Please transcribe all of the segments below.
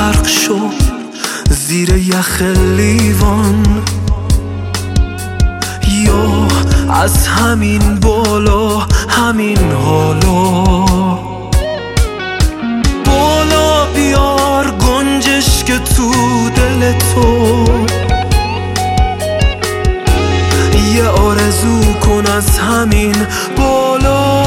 غرق شو زیر یخ لیوان، یا از همین بالا همین حالا بالا بیار گنجش که تو دل تو، یه آرزو کن از همین بالا.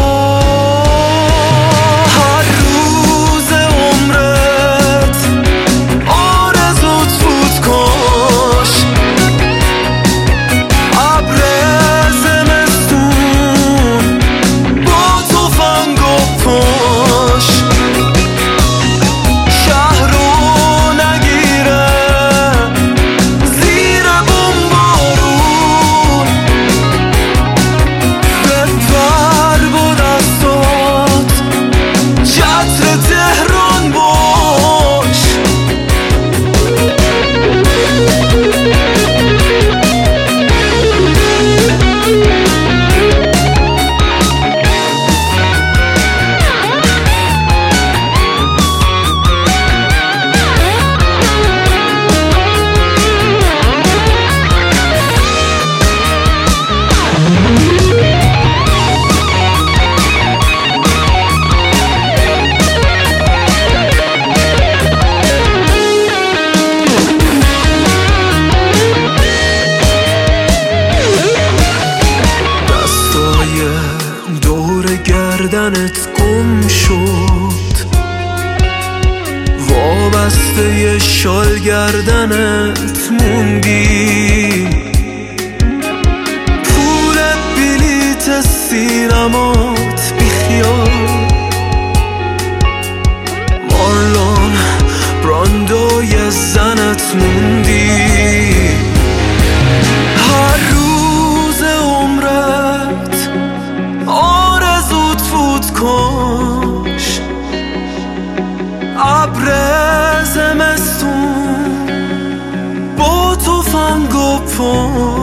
هر روز عمرت آرزوت فوت کاش، ابر زمستون با تفنگ و پاش، شهر رو نگیره زیر بمبارون، بپر با دستات چتر تهران باش. دور گردنت گم شد، وابسته ی شال گردنت موندی، پول بلیت سینمات بیخیال، مارلون براندوی زنت موندی. هر روز عمرت آرزوت فوت کاش، ابر زمستون با تفنگ و پاش.